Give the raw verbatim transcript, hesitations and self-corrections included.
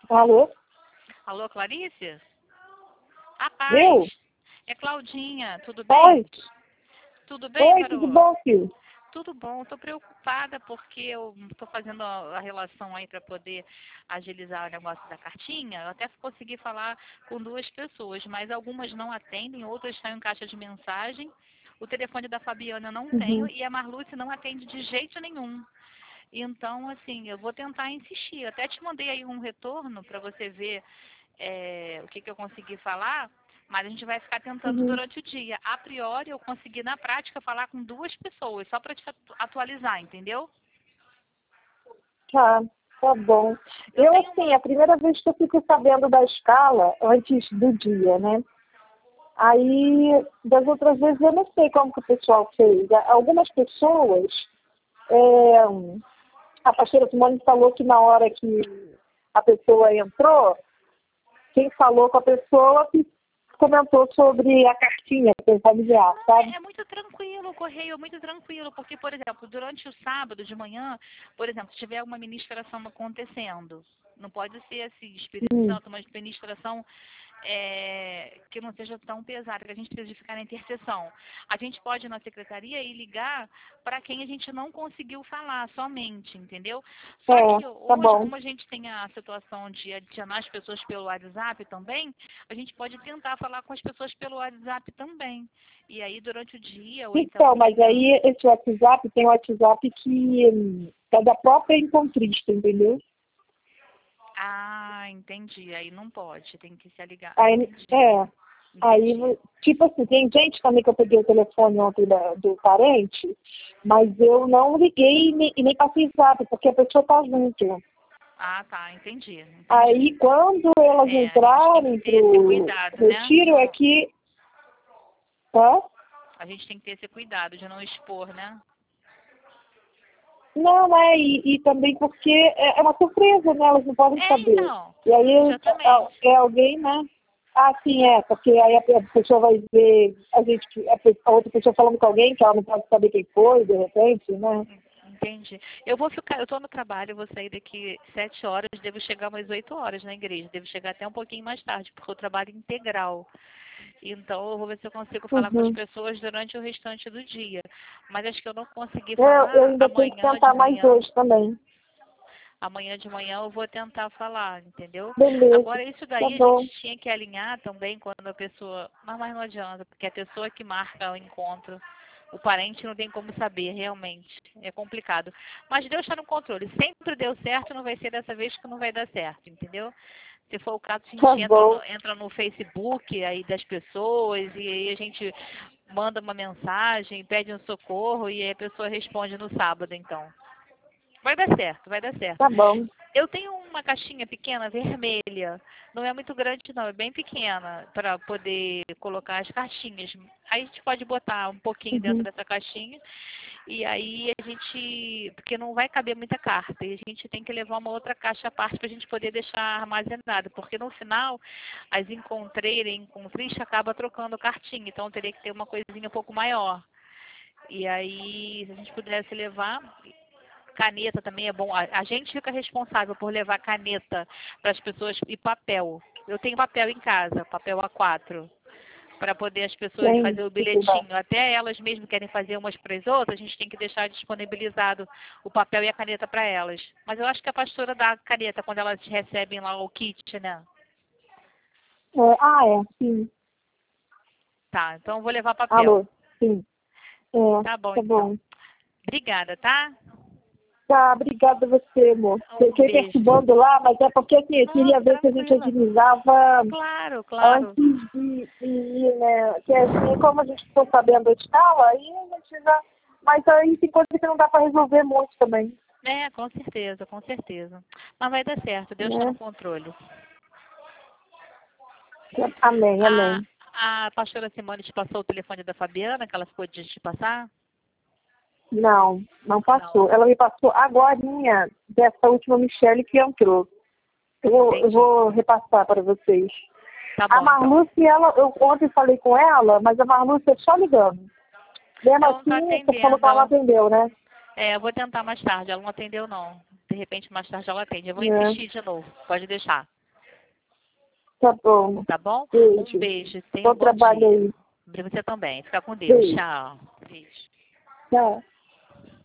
Alô? Alô, Clarice? A Eu? paz. É Claudinha, tudo Oi? bem? Tudo bem, Oi, tudo Carol? bom, filho? Tudo bom, estou preocupada porque eu estou fazendo a, a relação aí para poder agilizar o negócio da cartinha. Eu até consegui falar com duas pessoas, mas algumas não atendem, outras estão em caixa de mensagem. O telefone da Fabiana eu não tenho Uhum. e a Marluce não atende de jeito nenhum. Então, assim, eu vou tentar insistir. Eu até te mandei aí um retorno para você ver é, o que, que eu consegui falar, mas a gente vai ficar tentando Uhum. durante o dia. A priori, eu consegui na prática falar com duas pessoas, só para te atu- atualizar, entendeu? Tá, tá bom. Eu Eu, tenho assim, uma. a primeira vez que eu fico sabendo da escala antes do dia, né? Aí, das outras vezes, eu não sei como que o pessoal fez. Algumas pessoas, é, a pastora Simone falou que na hora que a pessoa entrou, quem falou com a pessoa que comentou sobre a cartinha para familiar, sabe? É, é muito tranquilo, o correio é muito tranquilo, porque, por exemplo, durante o sábado de manhã, por exemplo, se tiver uma ministração acontecendo, não pode ser assim, Espírito Hum. Santo, mas ministração é, que não seja tão pesada, que a gente precisa ficar na intercessão. A gente pode ir na secretaria e ligar para quem a gente não conseguiu falar somente, entendeu? Só É, que tá hoje, bom. como a gente tem a situação de adicionar as pessoas pelo WhatsApp também, a gente pode tentar falar com as pessoas pelo WhatsApp também. E aí, durante o dia, ou então Então, mas liga. aí esse WhatsApp tem um WhatsApp que hum, é da própria encontrista, entendeu? Ah, entendi. Aí não pode, tem que se ligar. Aí, Entendi, é, entendi. aí, tipo assim, tem gente também que eu peguei o telefone ontem da- do parente, mas eu não liguei e nem, e nem passei zap, porque a pessoa tá junto. Ah, tá, entendi, entendi. Aí, quando elas É, a gente tem que entrarem ter esse pro cuidado, né? De retiro, é não, que, tá? a gente tem que ter esse cuidado de não expor, né? Não, é, e, e também porque é, é uma surpresa, né? Elas não podem É, saber. então, E aí é, exatamente. é alguém, né? Ah, sim, é, porque aí a, a pessoa vai ver a gente, a, pe- a outra pessoa falando com alguém que ela não pode saber quem foi, de repente, né? Entendi. Eu vou ficar, eu estou no trabalho, eu vou sair daqui sete horas, devo chegar umas oito horas na igreja, devo chegar até um pouquinho mais tarde, porque eu trabalho integral. Então eu vou ver se eu consigo falar com as Uhum. pessoas durante o restante do dia. Mas acho que eu não consegui Eu, eu falar ainda tenho que amanhã de tentar mais manhã. hoje também. Amanhã de manhã eu vou tentar falar, entendeu? Beleza, Agora, isso tá daí a bom. gente tinha que alinhar também quando a pessoa. Mas, mas não adianta, porque a pessoa que marca o encontro, o parente não tem como saber, realmente. É complicado. Mas Deus está no controle. Sempre deu certo, não vai ser dessa vez que não vai dar certo, entendeu? Se for o caso, a Tá gente entra bom. no, entra no Facebook aí das pessoas e aí a gente manda uma mensagem, pede um socorro e aí a pessoa responde no sábado, então. Vai dar certo, vai dar certo. Tá bom. Eu tenho uma caixinha pequena, vermelha. Não é muito grande, não. É bem pequena para poder colocar as cartinhas. Aí a gente pode botar um pouquinho dentro Uhum. dessa caixinha. E aí a gente... Porque não vai caber muita carta. E a gente tem que levar uma outra caixa à parte para a gente poder deixar armazenada. Porque no final, as encontreira e encontrista acaba trocando cartinha. Então teria que ter uma coisinha um pouco maior. E aí, se a gente pudesse levar... Caneta também é bom. A, a gente fica responsável por levar caneta para as pessoas e papel. Eu tenho papel em casa, papel A quatro, para poder as pessoas Tem fazer o que cuidar. bilhetinho. Até elas mesmo querem fazer umas para as outras, a gente tem que deixar disponibilizado o papel e a caneta para elas. Mas eu acho que a pastora dá a caneta quando elas recebem lá o kit, né? É, ah, é, sim. Tá, então eu vou levar papel. Alô, sim. É, Tá bom, tá então. bom. Obrigada, tá? Tá, obrigada a você, amor. Um Fiquei beijo. perturbando lá, mas é porque assim, eu Não, queria ver se a gente tranquila. agilizava Claro, antes claro. de, de ir, né? Que assim, como a gente ficou sabendo a escala, aí a gente já. Mas aí tem coisa que não dá para resolver muito também, É, com certeza, com certeza. Mas vai dar certo, Deus está no né? controle. Amém, A, amém. a pastora Simone te passou o telefone da Fabiana, que ela ficou de te passar? Não, não Não, passou. Ela me passou agorinha dessa última Michelle que entrou. Eu vou, eu entendi. vou repassar para vocês. Tá A bom, então. Marluce, ela, eu ontem falei com ela, mas a Marluce é só ligando. Mesmo Ela não está assim, você falou que atendendo. ela não Ela... atendeu, né? É, eu vou tentar mais tarde. Ela não atendeu, não. De repente, mais tarde ela atende. Eu vou É. insistir de novo. Pode deixar. Tá bom. Tá bom? Beijo. Um beijo. Tenha Bom um bom trabalho dia. aí. Pra você também. Fica com Deus. Beijo. Tchau. Beijo. Tchau.